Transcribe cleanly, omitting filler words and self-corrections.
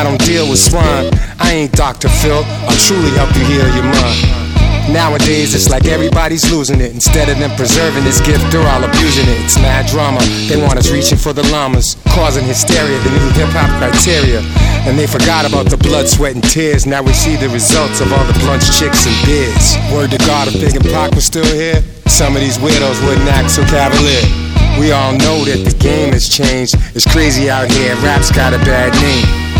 I don't deal with swine. I ain't Dr. Phil, I'll truly help you heal your mind. Nowadays it's like everybody's losing it. Instead of them preserving this gift, they're all abusing it. It's mad drama, they want us reaching for the llamas, causing hysteria, the new hip-hop criteria. And they forgot about the blood, sweat, and tears. Now we see the results of all the blunts, chicks, and beers. Word to God, if Big and Pac was still here, some of these weirdos wouldn't act so cavalier. We all know that the game has changed. It's crazy out here, rap's got a bad name.